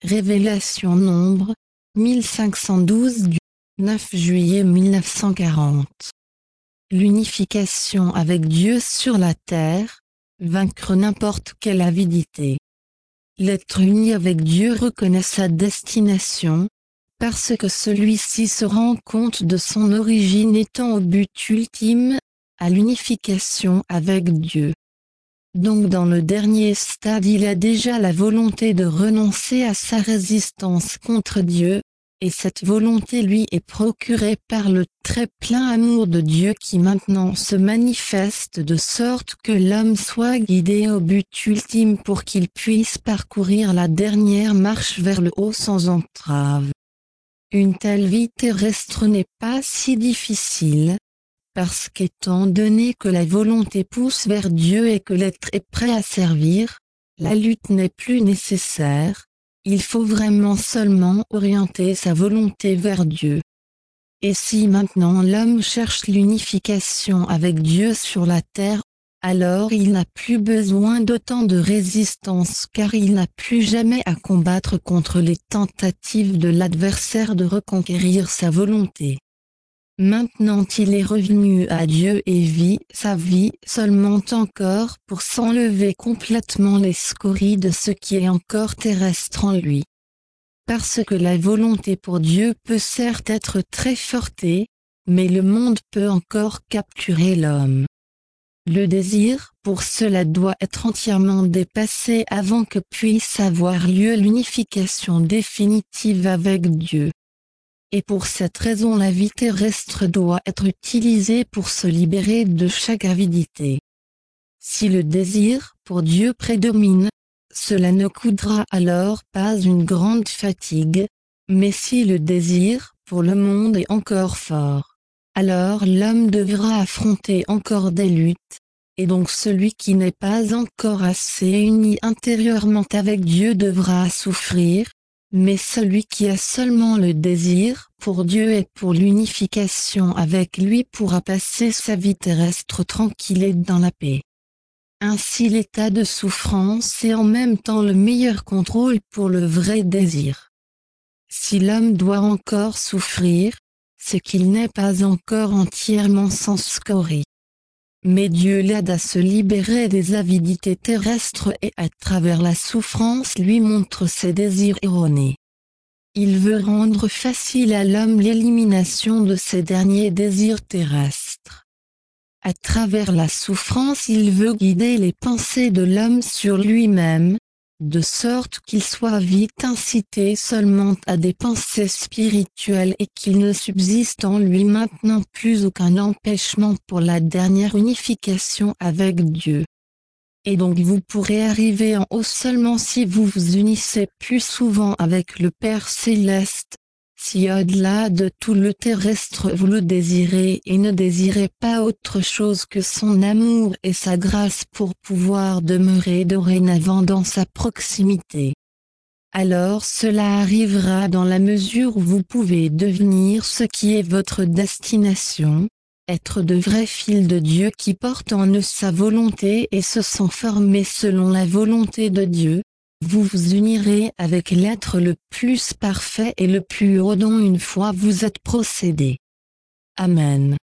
Révélation Nombre, 1512 du 9 juillet 1940. L'unification avec Dieu sur la terre, vaincre n'importe quelle avidité. L'être uni avec Dieu reconnaît sa destination, parce que celui-ci se rend compte de son origine étant au but ultime, à l'unification avec Dieu. Donc dans le dernier stade il a déjà la volonté de renoncer à sa résistance contre Dieu, et cette volonté lui est procurée par le très plein amour de Dieu qui maintenant se manifeste de sorte que l'homme soit guidé au but ultime pour qu'il puisse parcourir la dernière marche vers le haut sans entrave. Une telle vie terrestre n'est pas si difficile, parce qu'étant donné que la volonté pousse vers Dieu et que l'être est prêt à servir, la lutte n'est plus nécessaire, il faut vraiment seulement orienter sa volonté vers Dieu. Et si maintenant l'homme cherche l'unification avec Dieu sur la terre, alors il n'a plus besoin d'autant de résistance car il n'a plus jamais à combattre contre les tentatives de l'adversaire de reconquérir sa volonté. Maintenant il est revenu à Dieu et vit sa vie seulement encore pour s'enlever complètement les scories de ce qui est encore terrestre en lui. Parce que la volonté pour Dieu peut certes être très forte, mais le monde peut encore capturer l'homme. Le désir pour cela doit être entièrement dépassé avant que puisse avoir lieu l'unification définitive avec Dieu. Et pour cette raison la vie terrestre doit être utilisée pour se libérer de chaque avidité. Si le désir pour Dieu prédomine, cela ne coûtera alors pas une grande fatigue, mais si le désir pour le monde est encore fort, alors l'homme devra affronter encore des luttes, et donc celui qui n'est pas encore assez uni intérieurement avec Dieu devra souffrir, mais celui qui a seulement le désir pour Dieu et pour l'unification avec lui pourra passer sa vie terrestre tranquille et dans la paix. Ainsi l'état de souffrance est en même temps le meilleur contrôle pour le vrai désir. Si l'homme doit encore souffrir, c'est qu'il n'est pas encore entièrement sans scorie. Mais Dieu l'aide à se libérer des avidités terrestres et à travers la souffrance lui montre ses désirs erronés. Il veut rendre facile à l'homme l'élimination de ses derniers désirs terrestres. À travers la souffrance il veut guider les pensées de l'homme sur lui-même, de sorte qu'il soit vite incité seulement à des pensées spirituelles et qu'il ne subsiste en lui maintenant plus aucun empêchement pour la dernière unification avec Dieu. Et donc vous pourrez arriver en haut seulement si vous vous unissez plus souvent avec le Père Céleste, si au-delà de tout le terrestre vous le désirez et ne désirez pas autre chose que son amour et sa grâce pour pouvoir demeurer dorénavant dans sa proximité. Alors cela arrivera dans la mesure où vous pouvez devenir ce qui est votre destination, être de vrais fils de Dieu qui portent en eux sa volonté et se sont formés selon la volonté de Dieu. Vous vous unirez avec l'être le plus parfait et le plus haut dont une fois vous êtes procédé. Amen.